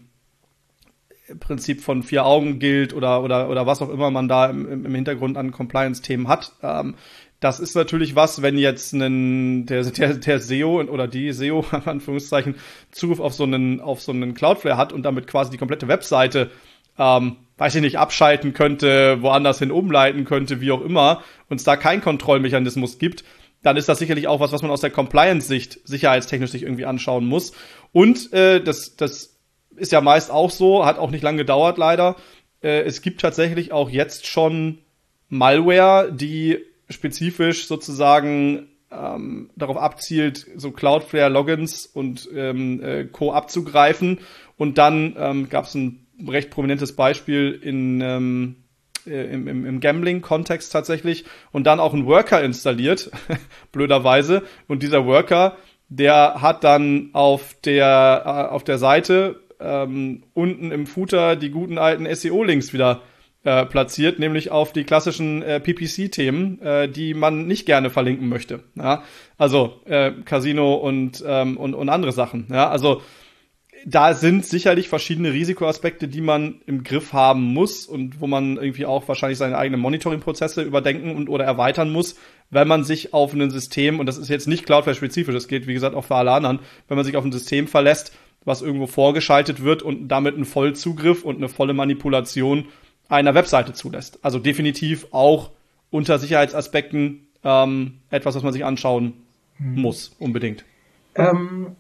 im Prinzip von vier Augen gilt oder oder oder was auch immer man da im, im Hintergrund an Compliance-Themen hat. Ähm, das ist natürlich was, wenn jetzt ein, der, der, der S E O oder die S E O, in Anführungszeichen, Zugriff auf so einen, auf so einen Cloudflare hat und damit quasi die komplette Webseite, ähm, weiß ich nicht, abschalten könnte, woanders hin umleiten könnte, wie auch immer, und es da keinen Kontrollmechanismus gibt, dann ist das sicherlich auch was, was man aus der Compliance-Sicht sicherheitstechnisch sich irgendwie anschauen muss. Und äh, das, das ist ja meist auch so, hat auch nicht lange gedauert leider. Äh, es gibt tatsächlich auch jetzt schon Malware, die spezifisch sozusagen ähm, darauf abzielt, so Cloudflare-Logins und ähm, äh, Co. abzugreifen. Und dann ähm, gab es ein recht prominentes Beispiel in ähm, äh, im, im, im Gambling-Kontext tatsächlich und dann auch einen Worker installiert, blöderweise. Und dieser Worker, der hat dann auf der äh, auf der Seite ähm, unten im Footer die guten alten S E O-Links wieder Äh, platziert, nämlich auf die klassischen äh, P P C-Themen, äh, die man nicht gerne verlinken möchte. Ja? Also äh, Casino und, ähm, und und andere Sachen. Ja? Also da sind sicherlich verschiedene Risikoaspekte, die man im Griff haben muss und wo man irgendwie auch wahrscheinlich seine eigenen Monitoring-Prozesse überdenken und oder erweitern muss, wenn man sich auf ein System, und das ist jetzt nicht Cloudflare-spezifisch, das geht wie gesagt auch für alle anderen, wenn man sich auf ein System verlässt, was irgendwo vorgeschaltet wird und damit einen Vollzugriff und eine volle Manipulation einer Webseite zulässt. Also definitiv auch unter Sicherheitsaspekten ähm, etwas, was man sich anschauen hm. muss, unbedingt. Ähm,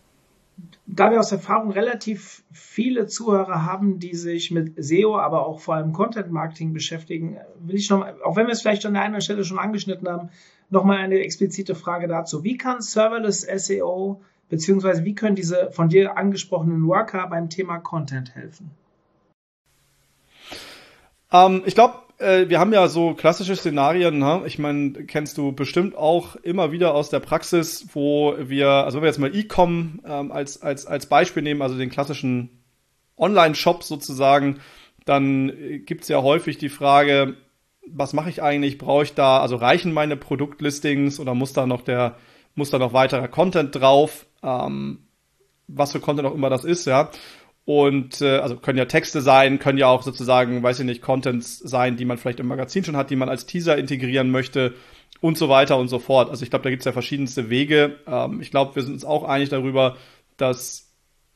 da wir aus Erfahrung relativ viele Zuhörer haben, die sich mit S E O, aber auch vor allem Content Marketing beschäftigen, will ich noch, auch wenn wir es vielleicht an der einen Stelle schon angeschnitten haben, nochmal eine explizite Frage dazu. Wie kann Serverless S E O, beziehungsweise wie können diese von dir angesprochenen Worker beim Thema Content helfen? Ähm, ich glaube, äh, wir haben ja so klassische Szenarien, ne? Ich meine, kennst du bestimmt auch immer wieder aus der Praxis, wo wir, also wenn wir jetzt mal E-Com ähm, als als als Beispiel nehmen, also den klassischen Online-Shop sozusagen, dann äh, gibt's ja häufig die Frage, was mache ich eigentlich? Brauche ich da, also reichen meine Produktlistings oder muss da noch der, muss da noch weiterer Content drauf? Ähm, was für Content auch immer das ist, ja. Und äh, also können ja Texte sein, können ja auch sozusagen, weiß ich nicht, Contents sein, die man vielleicht im Magazin schon hat, die man als Teaser integrieren möchte und so weiter und so fort. Also ich glaube, da gibt's ja verschiedenste Wege. Ähm, ich glaube, wir sind uns auch einig darüber, dass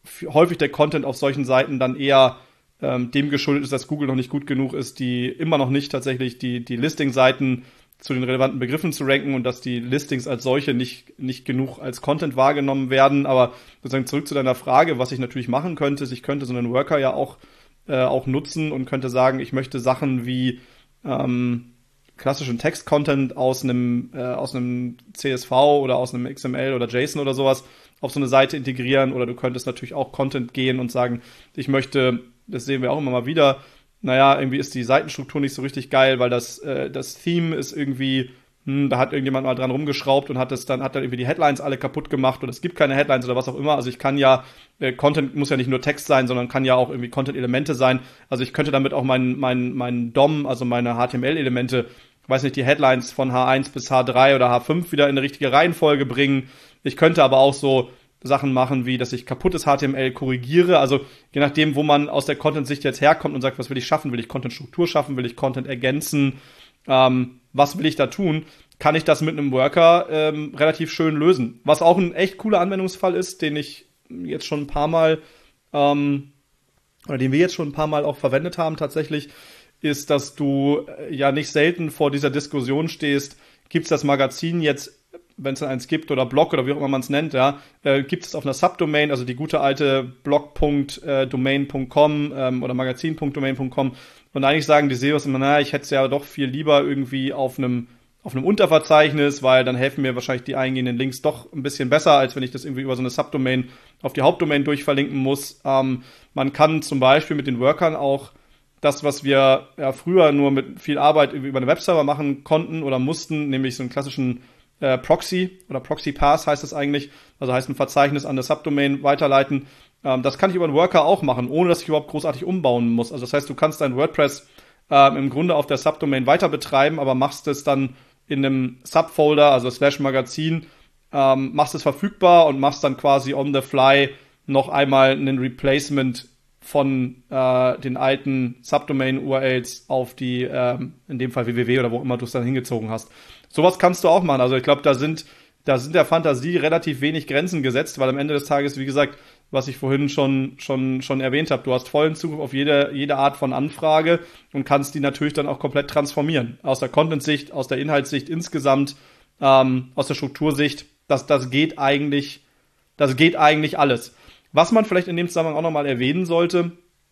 häufig der Content auf solchen Seiten dann eher ähm, dem geschuldet ist, dass Google noch nicht gut genug ist, die immer noch nicht tatsächlich die, die Listing-Seiten zu den relevanten Begriffen zu ranken und dass die Listings als solche nicht, nicht genug als Content wahrgenommen werden. Aber sozusagen zurück zu deiner Frage, was ich natürlich machen könnte, ist, ich könnte so einen Worker ja auch, äh, auch nutzen und könnte sagen, ich möchte Sachen wie ähm, klassischen Text-Content aus einem, äh, aus einem C S V oder aus einem X M L oder JSON oder sowas auf so eine Seite integrieren. Oder du könntest natürlich auch Content gehen und sagen, ich möchte, das sehen wir auch immer mal wieder, naja, irgendwie ist die Seitenstruktur nicht so richtig geil, weil das, äh, das Theme ist irgendwie, hm, da hat irgendjemand mal dran rumgeschraubt und hat das dann, hat dann irgendwie die Headlines alle kaputt gemacht oder es gibt keine Headlines oder was auch immer. Also ich kann ja, äh, Content muss ja nicht nur Text sein, sondern kann ja auch irgendwie Content-Elemente sein. Also ich könnte damit auch mein, mein, mein D O M, also meine H T M L-Elemente, weiß nicht, die Headlines von H eins bis H drei oder H fünf wieder in eine richtige Reihenfolge bringen. Ich könnte aber auch so Sachen machen, wie dass ich kaputtes H T M L korrigiere. Also je nachdem, wo man aus der Content-Sicht jetzt herkommt und sagt, was will ich schaffen? Will ich Content-Struktur schaffen? Will ich Content ergänzen? Ähm, was will ich da tun? Kann ich das mit einem Worker ähm, relativ schön lösen. Was auch ein echt cooler Anwendungsfall ist, den ich jetzt schon ein paar Mal ähm, oder den wir jetzt schon ein paar Mal auch verwendet haben tatsächlich, ist, dass du äh, ja nicht selten vor dieser Diskussion stehst, gibt's das Magazin jetzt, wenn es eins gibt, oder Blog oder wie auch immer man es nennt, ja, äh, gibt es auf einer Subdomain, also die gute alte blog punkt domain punkt com ähm, oder magazin punkt domain punkt com, und eigentlich sagen die S E Os immer, naja, ich hätte es ja doch viel lieber irgendwie auf einem auf einem Unterverzeichnis, weil dann helfen mir wahrscheinlich die eingehenden Links doch ein bisschen besser, als wenn ich das irgendwie über so eine Subdomain auf die Hauptdomain durchverlinken muss. Ähm, man kann zum Beispiel mit den Workern auch das, was wir ja früher nur mit viel Arbeit über einen Webserver machen konnten oder mussten, nämlich so einen klassischen äh, Proxy oder Proxy Pass heißt es eigentlich, also heißt ein Verzeichnis an eine Subdomain weiterleiten. Ähm, das kann ich über einen Worker auch machen, ohne dass ich überhaupt großartig umbauen muss. Also das heißt, du kannst dein WordPress ähm, im Grunde auf der Subdomain weiter betreiben, aber machst es dann in einem Subfolder, also slash Magazin, ähm, machst es verfügbar und machst dann quasi on the fly noch einmal einen Replacement von äh, den alten Subdomain-U R Ls auf die, ähm, in dem Fall www oder wo immer du es dann hingezogen hast. Sowas kannst du auch machen. Also ich glaube, da sind, da sind der Fantasie relativ wenig Grenzen gesetzt, weil am Ende des Tages, wie gesagt, was ich vorhin schon, schon, schon erwähnt habe, du hast vollen Zugriff auf jede, jede Art von Anfrage und kannst die natürlich dann auch komplett transformieren. Aus der Content-Sicht, aus der Inhaltssicht insgesamt, ähm, aus der Struktursicht, das, das geht eigentlich, das geht eigentlich alles. Was man vielleicht in dem Zusammenhang auch nochmal erwähnen sollte,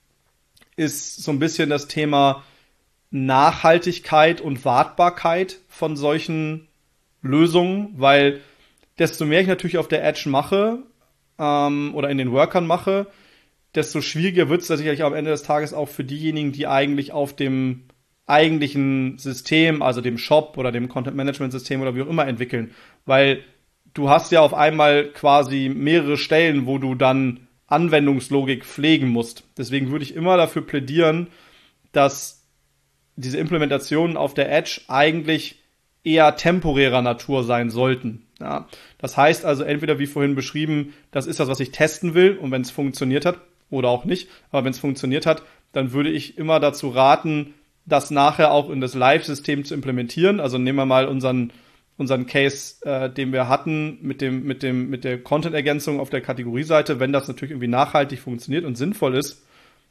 ist so ein bisschen das Thema Nachhaltigkeit und Wartbarkeit von solchen Lösungen, weil desto mehr ich natürlich auf der Edge mache ähm, oder in den Workern mache, desto schwieriger wird es sicherlich am Ende des Tages auch für diejenigen, die eigentlich auf dem eigentlichen System, also dem Shop oder dem Content-Management-System oder wie auch immer entwickeln, weil du hast ja auf einmal quasi mehrere Stellen, wo du dann Anwendungslogik pflegen musst. Deswegen würde ich immer dafür plädieren, dass diese Implementationen auf der Edge eigentlich eher temporärer Natur sein sollten. Ja, das heißt also entweder, wie vorhin beschrieben, das ist das, was ich testen will, und wenn es funktioniert hat, oder auch nicht, aber wenn es funktioniert hat, dann würde ich immer dazu raten, das nachher auch in das Live-System zu implementieren. Also nehmen wir mal unseren unseren Case, äh, den wir hatten mit dem mit dem mit der Content-Ergänzung auf der Kategorieseite. Wenn das natürlich irgendwie nachhaltig funktioniert und sinnvoll ist,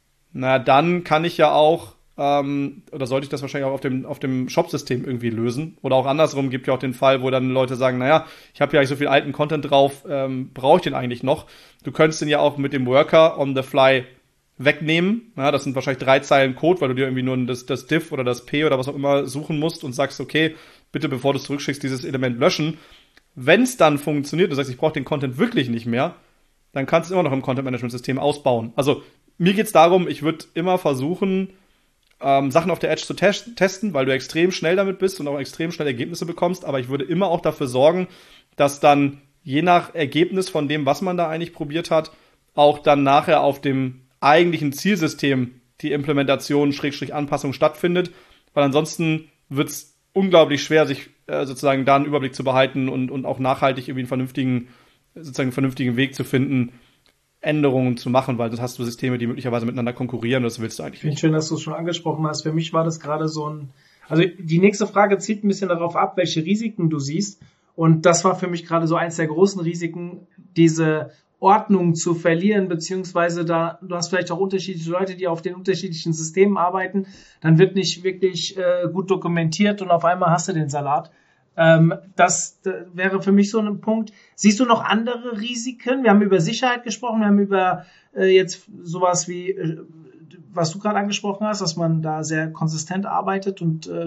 na dann kann ich ja auch ähm, oder sollte ich das wahrscheinlich auch auf dem auf dem Shop-System irgendwie lösen. Oder auch andersrum, gibt ja auch den Fall, wo dann Leute sagen, naja, ich habe ja eigentlich so viel alten Content drauf, ähm, brauche ich den eigentlich noch? Du könntest den ja auch mit dem Worker on the fly wegnehmen. Ja, das sind wahrscheinlich drei Zeilen Code, weil du dir irgendwie nur das, das Div oder das P oder was auch immer suchen musst und sagst, okay, bitte, bevor du es zurückschickst, dieses Element löschen. Wenn es dann funktioniert, du sagst, ich brauche den Content wirklich nicht mehr, dann kannst du es immer noch im Content-Management-System ausbauen. Also mir geht es darum, ich würde immer versuchen, ähm, Sachen auf der Edge zu te- testen, weil du extrem schnell damit bist und auch extrem schnell Ergebnisse bekommst, aber ich würde immer auch dafür sorgen, dass dann je nach Ergebnis von dem, was man da eigentlich probiert hat, auch dann nachher auf dem eigentlichen Zielsystem die Implementation, Schrägstrich Anpassung stattfindet, weil ansonsten wird es unglaublich schwer, sich äh, sozusagen da einen Überblick zu behalten und, und auch nachhaltig irgendwie einen vernünftigen, sozusagen einen vernünftigen Weg zu finden, Änderungen zu machen, weil das hast du Systeme, die möglicherweise miteinander konkurrieren, das willst du eigentlich nicht. Schön, dass du es schon angesprochen hast. Für mich war das gerade so ein, also die nächste Frage zielt ein bisschen darauf ab, welche Risiken du siehst. Und das war für mich gerade so eins der großen Risiken, diese Ordnung zu verlieren, beziehungsweise da, du hast vielleicht auch unterschiedliche Leute, die auf den unterschiedlichen Systemen arbeiten, dann wird nicht wirklich äh, gut dokumentiert und auf einmal hast du den Salat. Ähm, das, das wäre für mich so ein Punkt. Siehst du noch andere Risiken? Wir haben über Sicherheit gesprochen, wir haben über äh, jetzt sowas wie, äh, was du gerade angesprochen hast, dass man da sehr konsistent arbeitet und äh,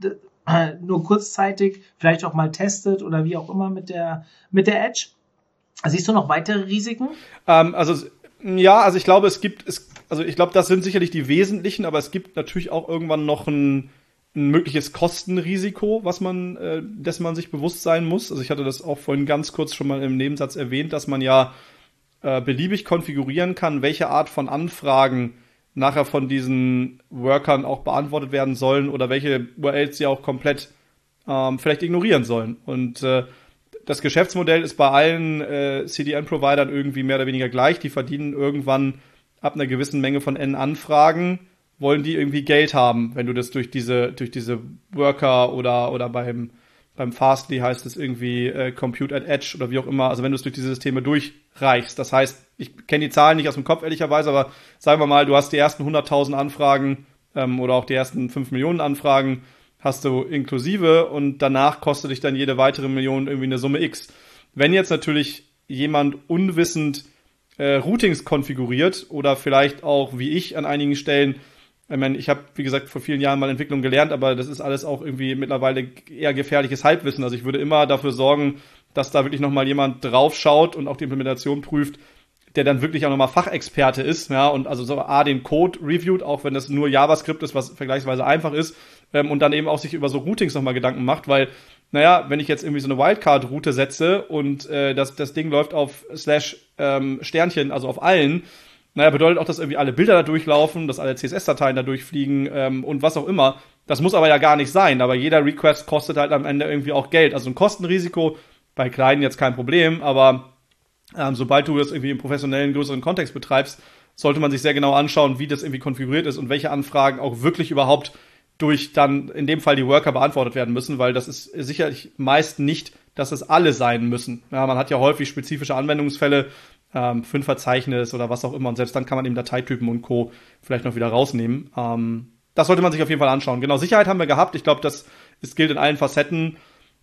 äh, nur kurzzeitig vielleicht auch mal testet oder wie auch immer mit der, mit der Edge. Siehst du noch weitere Risiken? Ähm, also ja, also ich glaube, es gibt, es, also ich glaube, das sind sicherlich die wesentlichen, aber es gibt natürlich auch irgendwann noch ein, ein mögliches Kostenrisiko, was man, äh, dessen man sich bewusst sein muss. Also ich hatte das auch vorhin ganz kurz schon mal im Nebensatz erwähnt, dass man ja äh, beliebig konfigurieren kann, welche Art von Anfragen nachher von diesen Workern auch beantwortet werden sollen oder welche U R Ls sie auch komplett ähm, vielleicht ignorieren sollen. Und äh, das Geschäftsmodell ist bei allen äh, C D N-Providern irgendwie mehr oder weniger gleich. Die verdienen irgendwann ab einer gewissen Menge von N-Anfragen, wollen die irgendwie Geld haben, wenn du das durch diese durch diese Worker oder oder beim beim Fastly heißt es irgendwie äh, Compute at Edge oder wie auch immer, also wenn du es durch diese Systeme durchreichst. Das heißt, ich kenne die Zahlen nicht aus dem Kopf ehrlicherweise, aber sagen wir mal, du hast die ersten hunderttausend Anfragen ähm, oder auch die ersten fünf Millionen Anfragen hast du inklusive und danach kostet dich dann jede weitere Million irgendwie eine Summe X. Wenn jetzt natürlich jemand unwissend äh, Routings konfiguriert oder vielleicht auch wie ich an einigen Stellen, ich meine, ich habe, wie gesagt, vor vielen Jahren mal Entwicklung gelernt, aber das ist alles auch irgendwie mittlerweile eher gefährliches Halbwissen. Also ich würde immer dafür sorgen, dass da wirklich nochmal jemand drauf schaut und auch die Implementation prüft, der dann wirklich auch nochmal Fachexperte ist, ja, und also so A, den Code reviewt, auch wenn das nur JavaScript ist, was vergleichsweise einfach ist, ähm, und dann eben auch sich über so Routings nochmal Gedanken macht, weil, naja, wenn ich jetzt irgendwie so eine Wildcard-Route setze und äh, das, das Ding läuft auf Slash ähm, Sternchen, also auf allen, naja, bedeutet auch, dass irgendwie alle Bilder da durchlaufen, dass alle C S S-Dateien da durchfliegen ähm, und was auch immer. Das muss aber ja gar nicht sein, aber jeder Request kostet halt am Ende irgendwie auch Geld. Also ein Kostenrisiko, bei kleinen jetzt kein Problem, aber ähm, sobald du das irgendwie im professionellen, größeren Kontext betreibst, sollte man sich sehr genau anschauen, wie das irgendwie konfiguriert ist und welche Anfragen auch wirklich überhaupt durch dann in dem Fall die Worker beantwortet werden müssen, weil das ist sicherlich meist nicht, dass es alle sein müssen. Ja, man hat ja häufig spezifische Anwendungsfälle, ähm, für ein Verzeichnis oder was auch immer und selbst dann kann man eben Dateitypen und Co. vielleicht noch wieder rausnehmen. Ähm, das sollte man sich auf jeden Fall anschauen. Genau, Sicherheit haben wir gehabt. Ich glaube, das, das gilt in allen Facetten.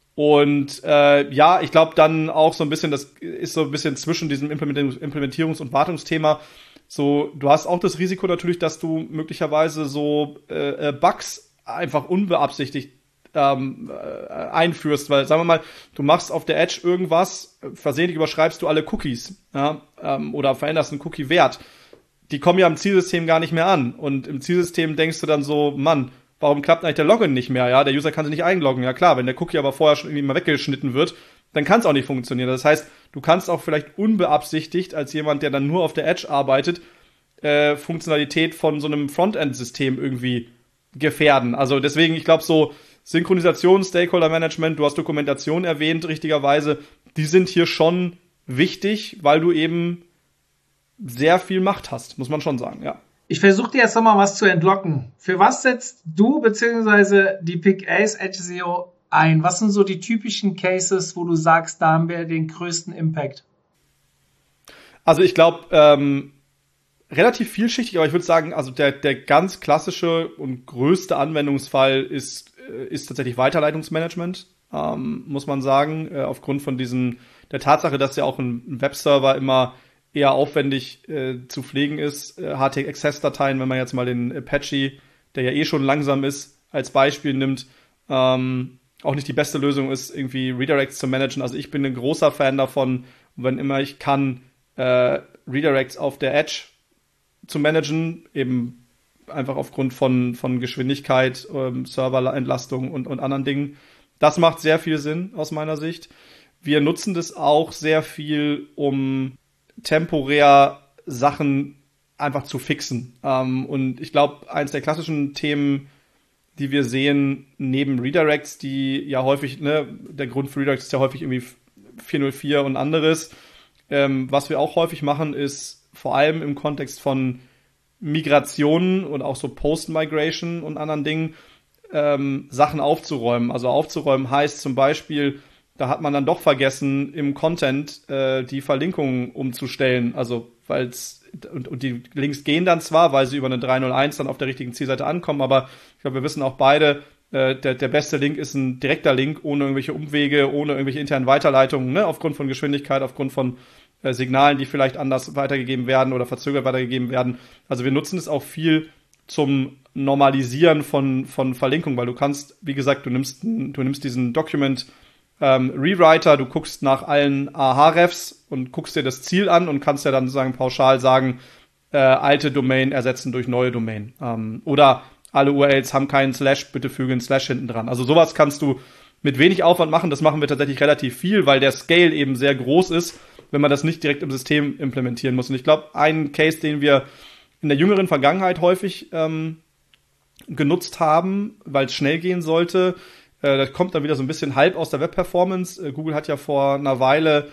Und äh, ja, ich glaube dann auch so ein bisschen, das ist so ein bisschen zwischen diesem Implementierungs-, Implementierungs- und Wartungsthema. So, du hast auch das Risiko natürlich, dass du möglicherweise so äh, Bugs einfach unbeabsichtigt ähm, äh, einführst, weil, sagen wir mal, du machst auf der Edge irgendwas, versehentlich überschreibst du alle Cookies, ja, ähm, oder veränderst einen Cookie-Wert. Die kommen ja im Zielsystem gar nicht mehr an. Und im Zielsystem denkst du dann so, Mann, warum klappt eigentlich der Login nicht mehr? Ja, der User kann sich nicht einloggen. Ja klar, wenn der Cookie aber vorher schon irgendwie mal weggeschnitten wird, dann kann es auch nicht funktionieren. Das heißt, du kannst auch vielleicht unbeabsichtigt als jemand, der dann nur auf der Edge arbeitet, äh, Funktionalität von so einem Frontend-System irgendwie gefährden. Also deswegen, ich glaube so Synchronisation, Stakeholder-Management, du hast Dokumentation erwähnt, richtigerweise, die sind hier schon wichtig, weil du eben sehr viel Macht hast, muss man schon sagen, ja. Ich versuche dir jetzt nochmal was zu entlocken. Für was setzt du bzw. die PicAce Edge S E O ein? Was sind so die typischen Cases, wo du sagst, da haben wir den größten Impact? Also ich glaube, ähm, relativ vielschichtig, aber ich würde sagen, also der, der ganz klassische und größte Anwendungsfall ist, ist tatsächlich Weiterleitungsmanagement, ähm, muss man sagen, äh, aufgrund von diesen, der Tatsache, dass ja auch ein Webserver immer eher aufwendig äh, zu pflegen ist, äh, H T Access-Dateien, wenn man jetzt mal den Apache, der ja eh schon langsam ist, als Beispiel nimmt, ähm, auch nicht die beste Lösung ist, irgendwie Redirects zu managen. Also ich bin ein großer Fan davon, wenn immer ich kann, äh, Redirects auf der Edge zu managen, eben einfach aufgrund von, von Geschwindigkeit, ähm, Serverentlastung und, und anderen Dingen. Das macht sehr viel Sinn aus meiner Sicht. Wir nutzen das auch sehr viel, um temporär Sachen einfach zu fixen. Ähm, und ich glaube, eins der klassischen Themen, die wir sehen, neben Redirects, die ja häufig, ne, der Grund für Redirects ist ja häufig irgendwie vier null vier und anderes. Ähm, was wir auch häufig machen, ist vor allem im Kontext von Migrationen und auch so Post-Migration und anderen Dingen, ähm, Sachen aufzuräumen. Also aufzuräumen heißt zum Beispiel, da hat man dann doch vergessen, im Content äh, die Verlinkungen umzustellen. Also, weil's, und, und die Links gehen dann zwar, weil sie über eine drei null eins dann auf der richtigen Zielseite ankommen, aber ich glaube, wir wissen auch beide, äh, der, der beste Link ist ein direkter Link, ohne irgendwelche Umwege, ohne irgendwelche internen Weiterleitungen, ne, aufgrund von Geschwindigkeit, aufgrund von äh, Signalen, die vielleicht anders weitergegeben werden oder verzögert weitergegeben werden. Also wir nutzen es auch viel zum Normalisieren von, von Verlinkungen, weil du kannst, wie gesagt, du nimmst, du nimmst diesen Document ähm, Rewriter, du guckst nach allen A H-Refs und guckst dir das Ziel an und kannst ja dann sozusagen pauschal sagen, äh, alte Domain ersetzen durch neue Domain. Ähm, oder alle U R Ls haben keinen Slash, bitte füge einen Slash hinten dran. Also sowas kannst du mit wenig Aufwand machen. Das machen wir tatsächlich relativ viel, weil der Scale eben sehr groß ist, wenn man das nicht direkt im System implementieren muss. Und ich glaube, ein Case, den wir in der jüngeren Vergangenheit häufig ähm, genutzt haben, weil es schnell gehen sollte, äh, das kommt dann wieder so ein bisschen halb aus der Web-Performance. Äh, Google hat ja vor einer Weile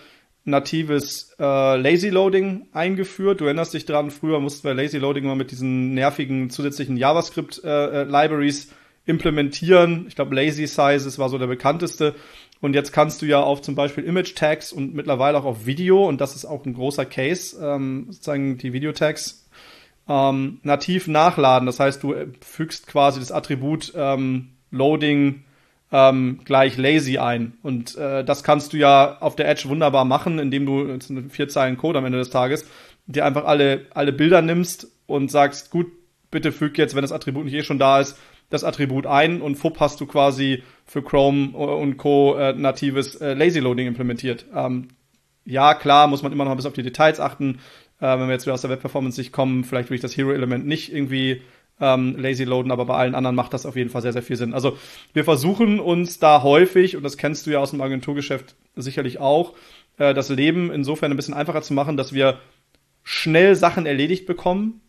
natives äh, Lazy Loading eingeführt. Du erinnerst dich dran, früher mussten wir Lazy Loading immer mit diesen nervigen zusätzlichen JavaScript-Libraries äh, implementieren. Ich glaube, Lazy Sizes war so der bekannteste. Und jetzt kannst du ja auf zum Beispiel Image-Tags und mittlerweile auch auf Video, und das ist auch ein großer Case, ähm, sozusagen die Video-Tags, ähm, nativ nachladen. Das heißt, du fügst quasi das Attribut ähm, Loading ähm, gleich Lazy ein. Und äh, das kannst du ja auf der Edge wunderbar machen, indem du jetzt vier Zeilen Code am Ende des Tages dir einfach alle alle Bilder nimmst und sagst, gut, bitte füg jetzt, wenn das Attribut nicht eh schon da ist, das Attribut ein, und fupp hast du quasi für Chrome und Co. Äh, natives äh, Lazy Loading implementiert. Ähm, ja, klar, muss man immer noch ein bisschen auf die Details achten. Äh, wenn wir jetzt wieder aus der Web-Performance-Sicht kommen, vielleicht will ich das Hero-Element nicht irgendwie ähm, lazy loaden, aber bei allen anderen macht das auf jeden Fall sehr, sehr viel Sinn. Also wir versuchen uns da häufig, und das kennst du ja aus dem Agenturgeschäft sicherlich auch, äh, das Leben insofern ein bisschen einfacher zu machen, dass wir schnell Sachen erledigt bekommen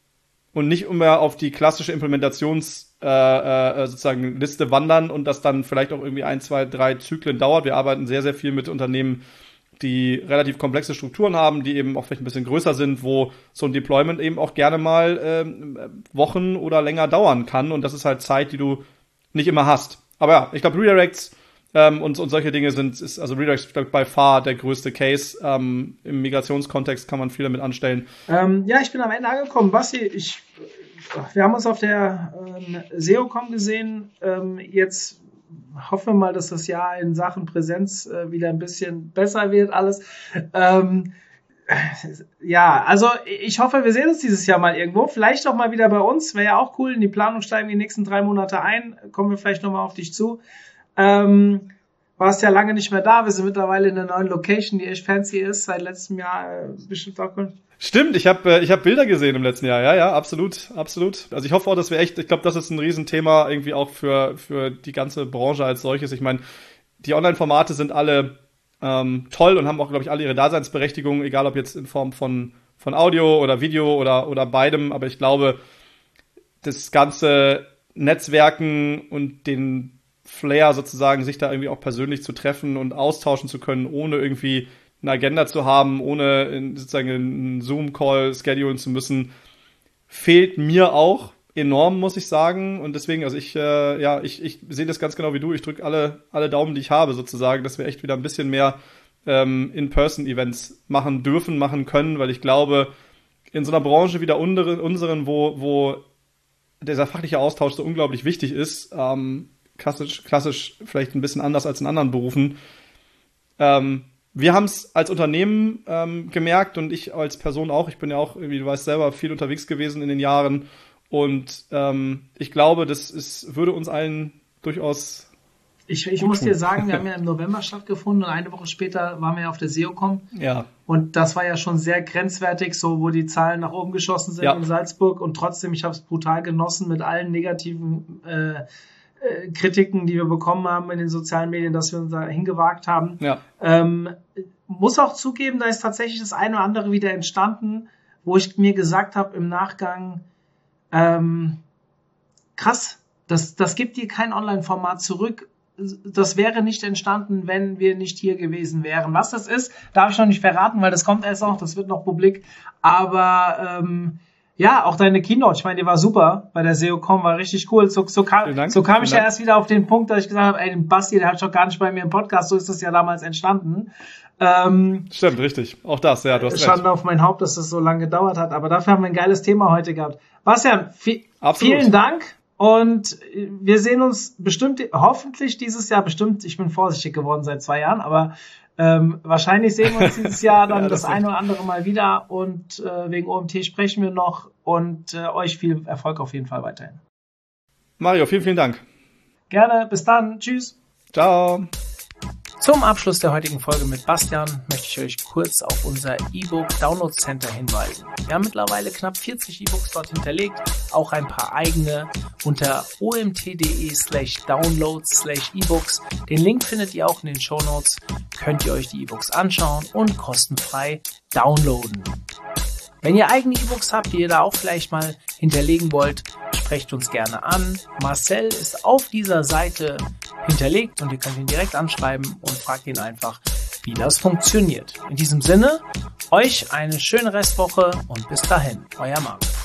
und nicht immer auf die klassische Implementations- äh, äh, sozusagen Liste wandern und das dann vielleicht auch irgendwie ein, zwei, drei Zyklen dauert. Wir arbeiten sehr, sehr viel mit Unternehmen, die relativ komplexe Strukturen haben, die eben auch vielleicht ein bisschen größer sind, wo so ein Deployment eben auch gerne mal ähm, Wochen oder länger dauern kann. Und das ist halt Zeit, die du nicht immer hast. Aber ja, ich glaube, Redirects ähm, und, und solche Dinge sind, ist, also Redirects, glaube ich, by far der größte Case. Ähm, im Migrationskontext kann man viel damit anstellen. Ähm, ja, ich bin am Ende angekommen. Basti, ich, wir haben uns auf der ähm, SEOCom gesehen. Ähm, jetzt hoffen wir mal, dass das Jahr in Sachen Präsenz äh, wieder ein bisschen besser wird alles. Ähm, ja, also ich hoffe, wir sehen uns dieses Jahr mal irgendwo. Vielleicht auch mal wieder bei uns. Wäre ja auch cool. In die Planung steigen die nächsten drei Monate ein. Kommen wir vielleicht nochmal auf dich zu. Ähm, warst ja lange nicht mehr da. Wir sind mittlerweile in einer neuen Location, die echt fancy ist. Seit letztem Jahr äh, bestimmt auch cool. Stimmt, ich habe ich hab Bilder gesehen im letzten Jahr, ja, ja, absolut, absolut. Also ich hoffe auch, dass wir echt, ich glaube, das ist ein Riesenthema irgendwie auch für für die ganze Branche als solches. Ich meine, die Online-Formate sind alle ähm, toll und haben auch, glaube ich, alle ihre Daseinsberechtigung, egal ob jetzt in Form von von Audio oder Video oder oder beidem. Aber ich glaube, das ganze Netzwerken und den Flair sozusagen, sich da irgendwie auch persönlich zu treffen und austauschen zu können, ohne irgendwie eine Agenda zu haben, ohne in, sozusagen einen Zoom-Call schedulen zu müssen, fehlt mir auch enorm, muss ich sagen. Und deswegen, also ich, äh, ja, ich, ich sehe das ganz genau wie du. Ich drücke alle, alle Daumen, die ich habe, sozusagen, dass wir echt wieder ein bisschen mehr ähm, In-Person-Events machen dürfen, machen können, weil ich glaube, in so einer Branche wie der unseren, unseren wo, wo dieser fachliche Austausch so unglaublich wichtig ist, ähm, klassisch, klassisch vielleicht ein bisschen anders als in anderen Berufen, ähm, wir haben es als Unternehmen ähm, gemerkt und ich als Person auch. Ich bin ja auch, wie du weißt, selber viel unterwegs gewesen in den Jahren. Und ähm, ich glaube, das ist, würde uns allen durchaus. Ich, ich muss dir sagen, wir haben ja im November stattgefunden und eine Woche später waren wir ja auf der SEOCom. Ja. Und das war ja schon sehr grenzwertig, so wo die Zahlen nach oben geschossen sind, ja, in Salzburg. Und trotzdem, ich habe es brutal genossen mit allen negativen äh, Kritiken, die wir bekommen haben in den sozialen Medien, dass wir uns da hingewagt haben. Ja. Ähm, muss auch zugeben, da ist tatsächlich das eine oder andere wieder entstanden, wo ich mir gesagt habe im Nachgang, ähm, krass, das, das gibt dir kein Online-Format zurück. Das wäre nicht entstanden, wenn wir nicht hier gewesen wären. Was das ist, darf ich noch nicht verraten, weil das kommt erst noch, das wird noch publik. Aber ähm, Ja, auch deine Keynote, ich meine, die war super bei der S E O Punkt com, war richtig cool. So, so kam, Dank, so kam ich ja Dank. erst wieder auf den Punkt, dass ich gesagt habe, ey, den Basti, der hat schon gar nicht bei mir im Podcast, so ist das ja damals entstanden. Ähm, Stimmt, richtig. Auch das, ja, du hast Schande auf mein Haupt, dass das so lange gedauert hat, aber dafür haben wir ein geiles Thema heute gehabt. Bastian, vi- vielen Dank und wir sehen uns bestimmt, hoffentlich dieses Jahr, bestimmt, ich bin vorsichtig geworden seit zwei Jahren, aber Ähm, wahrscheinlich sehen wir uns dieses Jahr dann ja, das, das ein oder andere Mal wieder und äh, wegen O M T sprechen wir noch und äh, euch viel Erfolg auf jeden Fall weiterhin. Mario, vielen, vielen Dank. Gerne, bis dann, tschüss. Ciao. Zum Abschluss der heutigen Folge mit Bastian möchte ich euch kurz auf unser E-Book Download Center hinweisen. Wir haben mittlerweile knapp vierzig E-Books dort hinterlegt, auch ein paar eigene unter omt.de slash downloads slash E-Books. Den Link findet ihr auch in den Shownotes. Könnt ihr euch die E-Books anschauen und kostenfrei downloaden. Wenn ihr eigene E-Books habt, die ihr da auch vielleicht mal hinterlegen wollt, sprecht uns gerne an. Marcel ist auf dieser Seite hinterlegt und ihr könnt ihn direkt anschreiben und fragt ihn einfach, wie das funktioniert. In diesem Sinne, euch eine schöne Restwoche und bis dahin, euer Marc.